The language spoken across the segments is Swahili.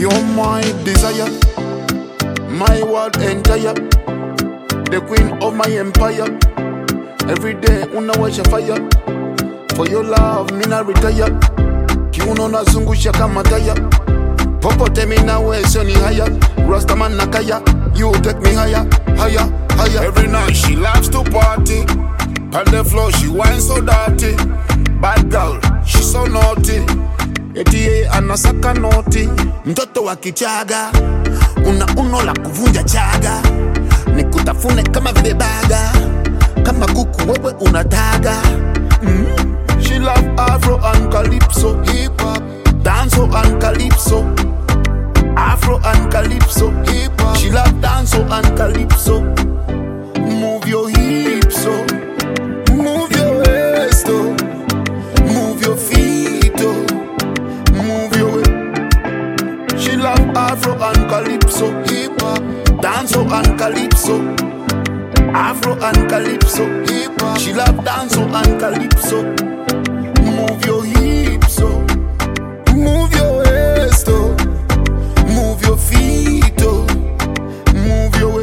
You're my desire, my world entire, the queen of my empire. Every day unawasha fire, for your love mina retire. Kiuno nazungusha kama taya, popote mina weso ni haya. Rastaman nakaya, you take me higher, higher, higher. Every night she loves to party, on the floor she whines so dirty. Bad girl, she so naughty, eti anasaka noti. Mtoto wa kichaga, una uno la kuvunja chaga. Nikutafune kama vile baga, kama kuku wewe unataga. She love Afro and Calypso, hip hop, danzo and Calypso. Afro and Calypso, hip hop. She love danzo and Calypso. Move your hips, so move your waist, oh. Move your feet, oh. Move your way. She love Afro and Calypso, hip hop, danzo and Calypso. Afro and Calypso, hip hop. She love danzo and Calypso. Move your hips, oh. Move your waist, oh. Move your feet, oh. Move your way.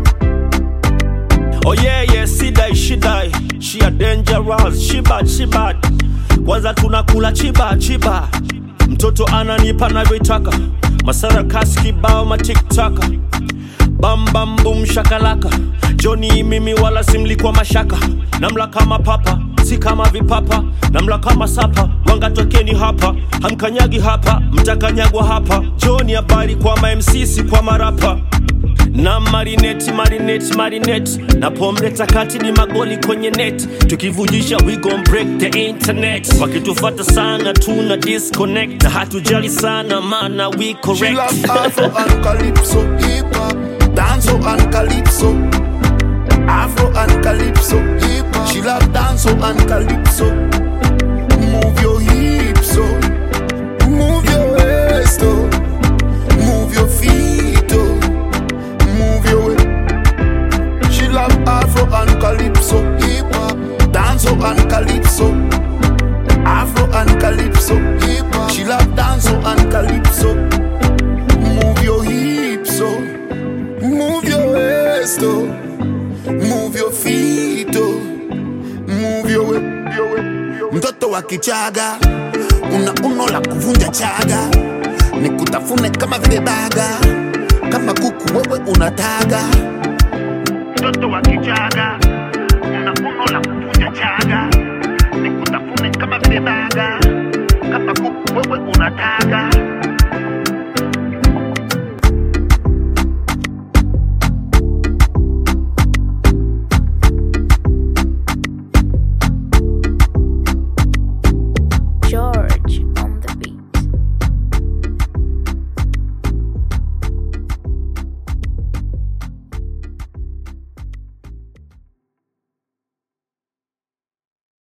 Oh yeah, yeah, she die. She a dangerous, she bad. Kwanza tunakula chiba. Mtoto ananipa navyotaka. Masarakasi kibao matiktaka. Bam bam boom shakalaka. Johnny mimi wala simli kwa mashaka. Namla kama papa, si kama vipapa. Namla kama sapa, wanga tokeni hapa. Hamkanyagi hapa, mtakanyagwa hapa. Johnny habari kwa MCC kwa marapa. Na marinette na pomleta kati ni magoli kwenye net. Tukivujisha we gon' break the internet. Wakitufata sana tuna disconnect. Na hatujali sana mana we correct. She love Afro and Calypso, hip hop, danzo and Calypso. Afro and Calypso, hip hop. She love danzo and Calypso. Move your hips, oh. Move your waist, oh. Move your feet, oh. Move your way. She love Afro and Calypso, hip hop, danzo and Calypso. Afro and Calypso, hip hop. She love danzo and Calypso. Move your hips, oh. Move your waist, oh. Move your feet, oh. Move your way. Mtoto wa kichaga, una uno la kuvunja chaga. Nikutafune kama vile baga, kama kuku wewe unataga. Mtoto wa kichaga, una uno la kuvunja chaga. Nikutafune kama vile baga, kama kuku wewe unataga.